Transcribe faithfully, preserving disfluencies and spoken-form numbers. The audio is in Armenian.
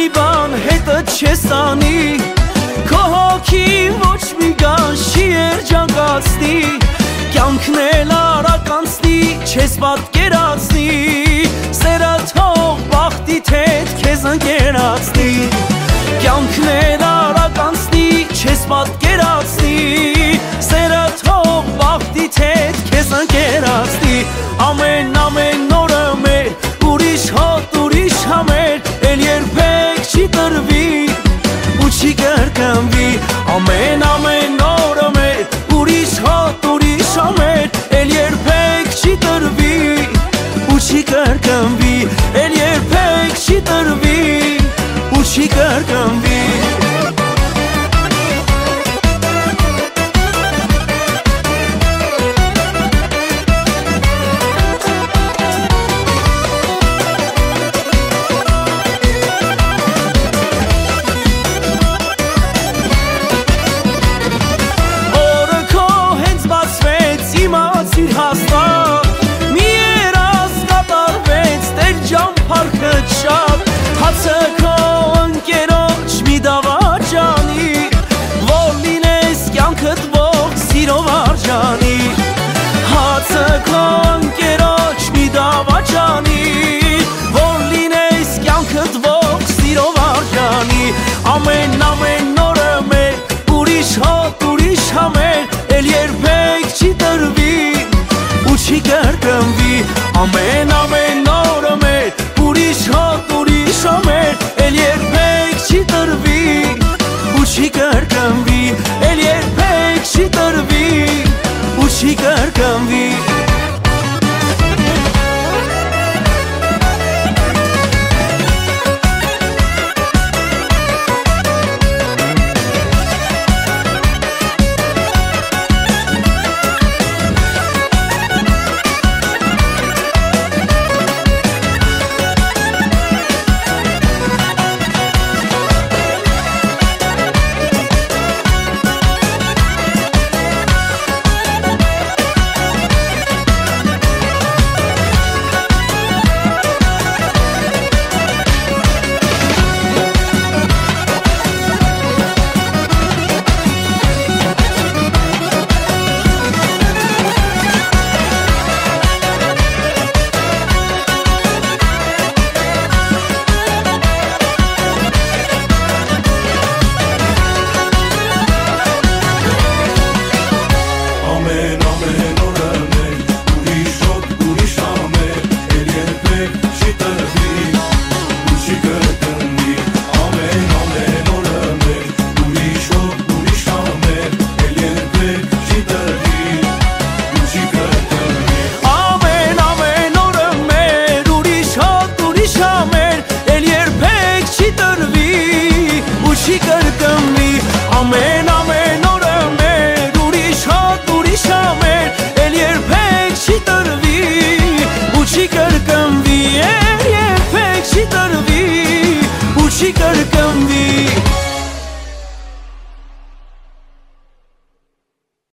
մի բան հետը չես անի, քո հոգին ոչ մի գանշի երջանկացնի, կյանքն էլ արագ անցնի, չես պատկերացնի, սերը թող բախտիդ հետ քեզ ընկերացնի, կյանքն էլ արագ անցնի, չես պատկերացնի, սերը թող բախտիդ հետ քեզ ընկերացնի, ամեն ամեն օրը մեր ուրիշ հոտ ուրիշ համեր, էլ երբեք չի տրվի ու չի կրկնվի, ամեն ամեն օրը մեր ուրիշ հոտ ուրիշ համեր, էլ երբեք չի տրվի ու չի կրկնվի, էլ երբեք չի տրվի ու չի կրկնվի. Հացը քո ընկերոջ մի դավաճանի, որ լինես կյանքդ ողջ սիրով արժանի, հացը քո ընկերոջ մի դավաճանի, որ լինես կյանքդ ողջ սիրով արժանի, ամեն ամեն օրը մեր ուրիշ հոտ ուրիշ համեր, էլ երբեք չի տրվի ու չի կրկնվի, ամեն ամեն օրը մեր ուրիշ հոտ ուրիշ համեր, էլ երբեք չի տրվի ու չի կրկնվի, էլ երբեք չի տրվի ու չի կրկնվի.